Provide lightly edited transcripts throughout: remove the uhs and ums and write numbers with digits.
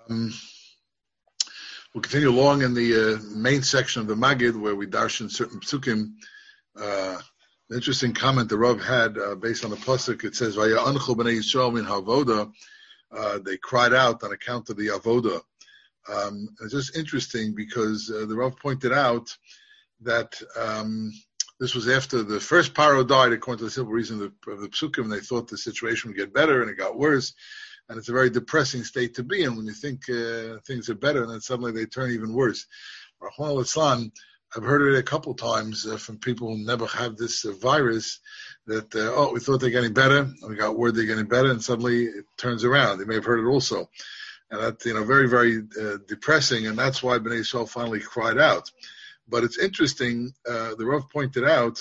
Um, we'll continue along in the main section of the Magid where we darshan certain psukim. An interesting comment the Rav had based on the pasuk. It says, "Vaya'anchu b'nei Yisrael min ha'avoda." They cried out on account of the avoda. It's just interesting because the Rav pointed out that this was after the first Paro died, according to the simple reason of the psukim. They thought the situation would get better, and it got worse. And it's a very depressing state to be in when you think things are better, and then suddenly they turn even worse. Rahman al-Islam, I've heard it a couple times from people who never have this virus, that, we thought they're getting better, and we got word they're getting better, and suddenly it turns around. They may have heard it also. And that's, very, very depressing, and that's why Bnei Yisrael finally cried out. But it's interesting, the Rav pointed out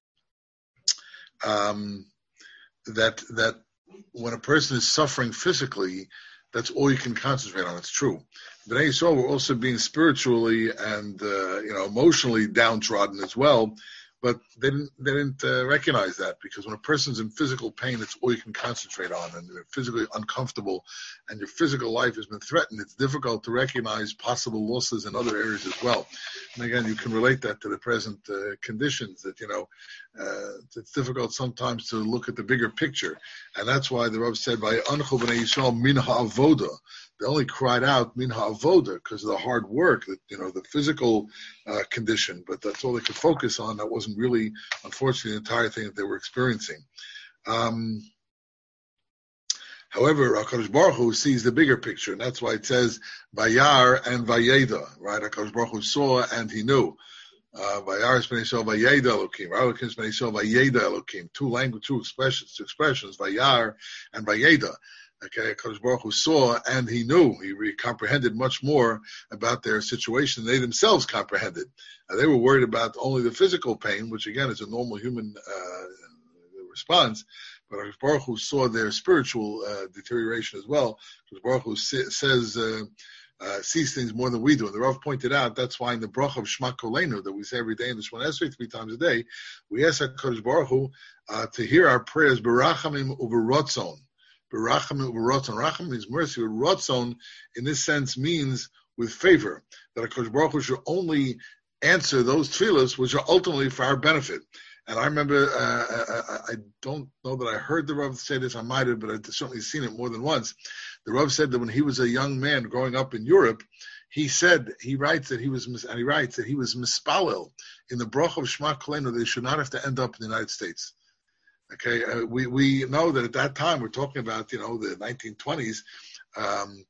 that when a person is suffering physically, that's all you can concentrate on. It's true. Bnei Yisrael were also being spiritually and emotionally downtrodden as well, but they didn't recognize that, because when a person's in physical pain, it's all you can concentrate on, and you're physically uncomfortable, and your physical life has been threatened. It's difficult to recognize possible losses in other areas as well. And again, you can relate that to the present conditions. That it's difficult sometimes to look at the bigger picture, and that's why the Rav said, "By Anchu b'nei Yisrael min ha'avoda." They only cried out min ha'avoda because of the hard work, the physical condition, but that's all they could focus on. That wasn't really, unfortunately, the entire thing that they were experiencing. However, HaKadosh Baruch Hu sees the bigger picture, and that's why it says Vayar and Vayeda, right? HaKadosh Baruch Hu saw and he knew. Vayar is Bnei Yisrael Vayeda Elokim. Elokim is Bnei Yisrael Vayeda Elokim. Two expressions, Vayar and Vayeda. Okay, HaKadosh Baruch Hu saw and he knew. He comprehended much more about their situation than they themselves comprehended. They were worried about only the physical pain, which again is a normal human response. But HaKadosh Baruch Hu saw their spiritual deterioration as well. HaKadosh Baruch Hu sees things more than we do. And the Rav pointed out that's why in the bracha of Shema Kolenu that we say every day in the Shemona Esrei 3 times a day, we ask HaKadosh Baruch Hu to hear our prayers berachamim uberotzon. Berachamim uberotzon. Rachamim means mercy. Uberotzon in this sense means with favor. That HaKadosh Baruch Hu should only answer those tefillos which are ultimately for our benefit. And I remember, I don't know that I heard the Rav say this, I might have, but I've certainly seen it more than once. The Rav said that when he was a young man growing up in Europe, he writes that he was mispalel in the bracha of Shema Kolenu that they should not have to end up in the United States. Okay, we know that at that time, we're talking about, the 1920s, and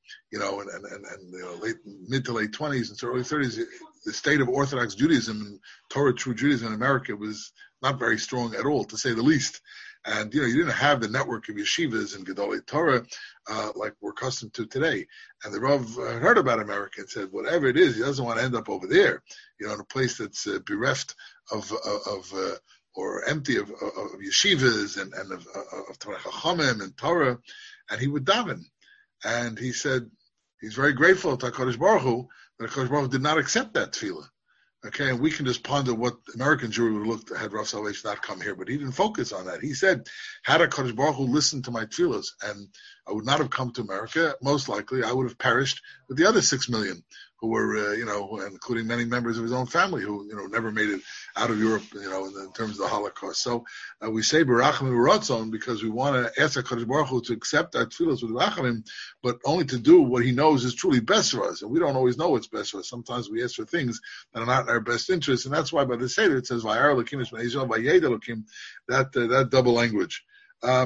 mid to late 20s and early 30s, the state of Orthodox Judaism and Torah True Judaism in America was not very strong at all, to say the least. And, you didn't have the network of yeshivas and Gedolei Torah like we're accustomed to today. And the Rav heard about America and said, whatever it is, he doesn't want to end up over there, in a place that's bereft of or empty of yeshivas and of Torah Chachamim and Torah. And he would daven. And he said he's very grateful to HaKadosh Baruch Hu that HaKadosh Baruch Hu did not accept that tefillah. Okay, and we can just ponder what American Jewry would look had Rav Salvation not come here, but he didn't focus on that. He said, had HaKadosh Baruch Hu listened to my tefillahs, and I would not have come to America, most likely I would have perished with the other 6 million who were, including many members of his own family who, never made it out of Europe, in terms of the Holocaust. So we say Barachim Ratzon because we want to ask HaKadosh Baruch Hu to accept our tefillahs with Rachamim, but only to do what he knows is truly best for us. And we don't always know what's best for us. Sometimes we ask for things that are not in our best interest. And that's why by the Seder it says, Vayar Elokim es Bnei Yisrael Vayed Elokim, that double language. A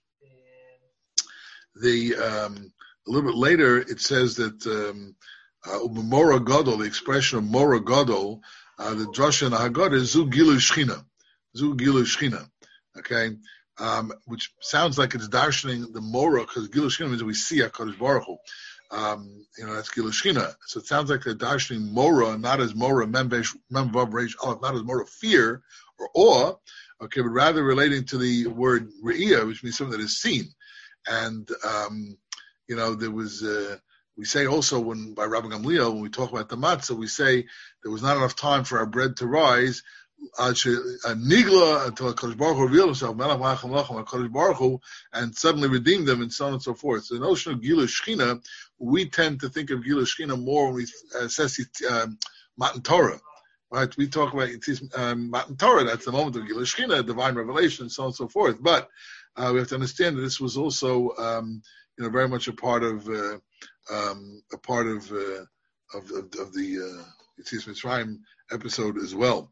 little bit later it says that Mora Gadol, the expression of Mora Gadol, the drasha and the Haggadah is Zu Gilu Shchina, okay, which sounds like it's darshaning the Mora, because Gilu Shchina means that we see HaKadosh Baruch Hu. That's Gilu Shchina. So it sounds like they're darshaning Mora, not as Mora, Mem Vav Reish Aleph, not as Mora fear or awe, okay, but rather relating to the word Re'iyah, which means something that is seen. And, there was... we say also by Rabbi Gamliel, when we talk about the matzah, we say there was not enough time for our bread to rise. Nigla until HaKadosh Baruch Hu revealed himself, Melech Malachim Lachem, HaKadosh Baruch Hu, and suddenly redeemed them, and so on and so forth. So the notion of Gila Shechina, we tend to think of Gila Shechina more when we assess Matan Torah. Right? We talk about Matan Torah, that's the moment of Gila Shechina, divine revelation, and so on and so forth. But we have to understand that this was also, very much a part of the Yetzias Mitzrayim episode as well.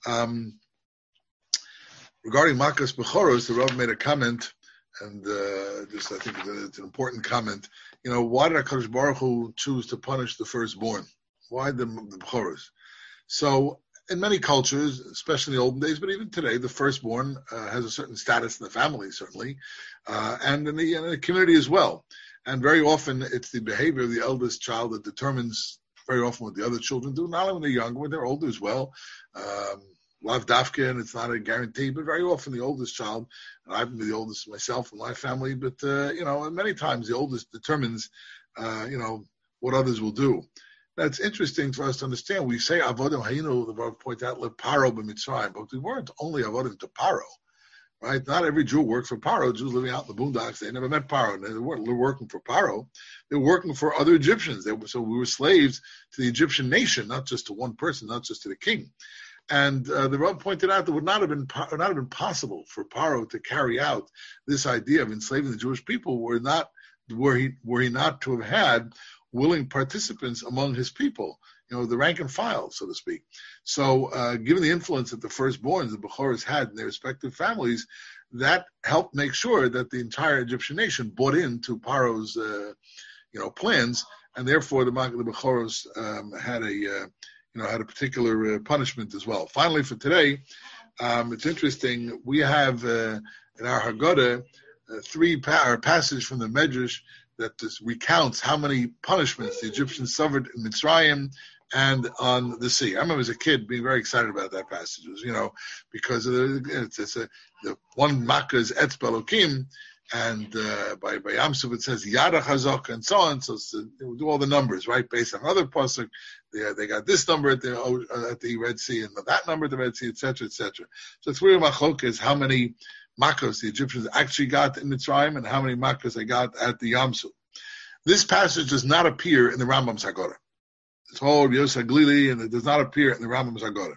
Regarding Makas Bechoros, the Rav made a comment, and I think it's an important comment. Why did HaKadosh Baruch Hu choose to punish the firstborn? Why the Bechoros? So, in many cultures, especially in the olden days, but even today, the firstborn has a certain status in the family, certainly, and in the community as well. And very often, it's the behavior of the eldest child that determines very often what the other children do, not only when they're younger, when they're older as well. Lav Dafka, and it's not a guarantee, but very often the oldest child, and I've been the oldest myself in my family, but, and many times the oldest determines, what others will do. That's interesting for us to understand. We say Avodim Hayinu, the Rav point out, Paro b'Mitzrayim, but we weren't only Avodim to Paro, right? Not every Jew worked for Paro. Jews living out in the boondocks, they never met Paro. They weren't working for Paro. They were working for other Egyptians. So we were slaves to the Egyptian nation, not just to one person, not just to the king. And the Rav pointed out that it would not have been possible for Paro to carry out this idea of enslaving the Jewish people were he not to have had willing participants among his people, the rank and file, so to speak. So, given the influence that the firstborns, the Bechoros, had in their respective families, that helped make sure that the entire Egyptian nation bought into Paro's, plans, and therefore the Bechoros had a particular punishment as well. Finally, for today, it's interesting. We have in our Haggadah three passages from the Medrash that recounts how many punishments the Egyptians suffered in Mitzrayim and on the sea. I remember as a kid being very excited about that passage, because the one Makkah is Etz Belokim, and by Yamsuf it says Yada Chazok and so on. So we'll do all the numbers, right, based on other pasuk. They got this number at the Red Sea and that number at the Red Sea, etc., etc. So it's really machok is how many Makkos the Egyptians actually got in Mitzrayim and how many Makkos they got at the Yamsuf. This passage does not appear in the Rambam's Haggadah. It's called Yosef Glili, and it does not appear in the Rambam's Haggadah.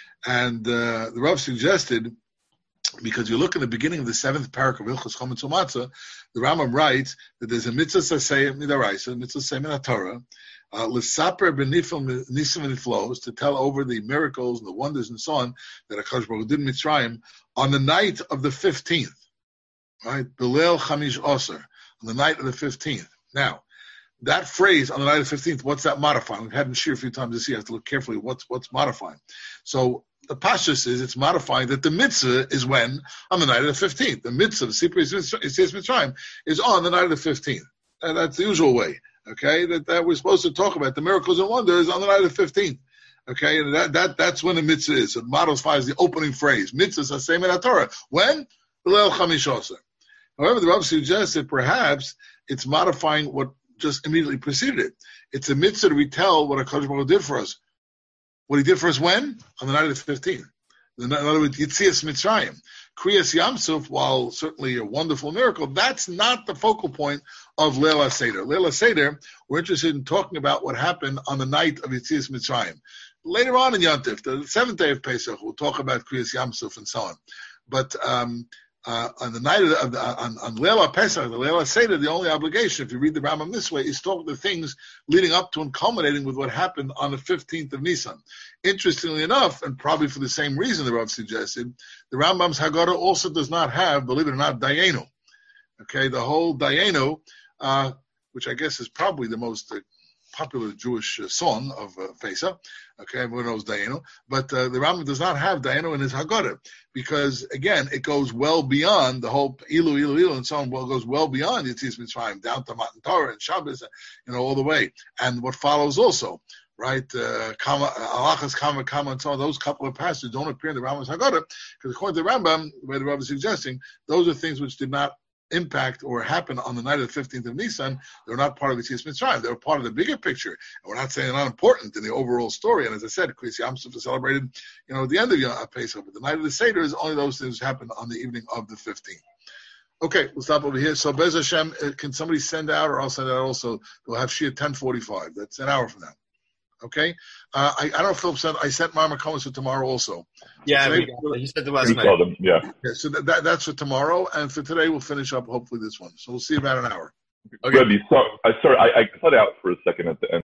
And the Rav suggested, because you look at the beginning of the 7th parak of Hilchos Chometz U'Matzah, the Rambam writes that there's a mitzvah saseh midaraisa, a mitzvah saseh min Torah, l'saper b'nifim nisim v'niflos, to tell over the miracles and the wonders and so on that HaKadosh Baruch Hu did in Mitzrayim on the night of the 15th, right? B'leil chamish oser, on the night of the 15th. Now, that phrase on the night of the 15th, what's that modifying? We've had in Shir a few times this year. I have to look carefully what's modifying. So the pashtus is it's modifying that the mitzvah is when? On the night of the 15th. The mitzvah, the Sipur Yetzias Mitzrayim, is on the night of the 15th. And that's the usual way, okay? That we're supposed to talk about the miracles and wonders on the night of the 15th. Okay, and that's when the mitzvah is. It modifies the opening phrase. Mitzvah saseh min Torah. When? B'leil chamish oser. However, the Rav suggests that perhaps it's modifying what just immediately preceded it. It's a mitzvah to retell what HaKadosh Baruch Hu did for us. What he did for us when? On the night of the 15th. In other words, Yetzias Mitzrayim. Kriyas Yamsuf, while certainly a wonderful miracle, that's not the focal point of Leil HaSeder. Leil HaSeder, we're interested in talking about what happened on the night of Yetzias Mitzrayim. Later on in Yontif, the 7th day of Pesach, we'll talk about Kriyas Yamsuf and so on. But on the night on Leil HaPesach, the Leil HaSeder, the only obligation, if you read the Rambam this way, is talk the things leading up to and culminating with what happened on the 15th of Nisan. Interestingly enough, and probably for the same reason the Rav suggested, the Rambam's Haggadah also does not have, believe it or not, Dayenu. Okay, the whole Dayenu, which I guess is probably the most popular Jewish song of Pesach. Okay, everyone knows Dayenu. But the Rambam does not have Dayenu in his Haggadah because, again, it goes well beyond the whole Ilu, and so on. Well, it goes well beyond Yetzias Mitzrayim, down to Matan Torah and Shabbos, all the way. And what follows also, right? Alachas, Kama, and so on, those couple of passages don't appear in the Rambam's Haggadah because according to the Rambam, the way the Rambam is suggesting, those are things which did not impact or happen on the night of the 15th of Nisan, they're not part of the Yetzias Mitzrayim. They're part of the bigger picture. And we're not saying they're not important in the overall story. And as I said, Kriyas Yam Suf is celebrated, at the end of Yom Pesach. But the night of the Seder is only those things happen on the evening of the 15th. Okay, we'll stop over here. So Bez Hashem, can somebody send out, or I'll send out also, we'll have Shia 10:45. That's an hour from now. Okay? I don't know if Philip said, I sent Mama Comas for tomorrow also. Yeah, he said the last night. Yeah. So that's for tomorrow, and for today we'll finish up hopefully this one. So we'll see you about an hour. Okay. Rebbe, so, sorry, I cut out for a second at the end.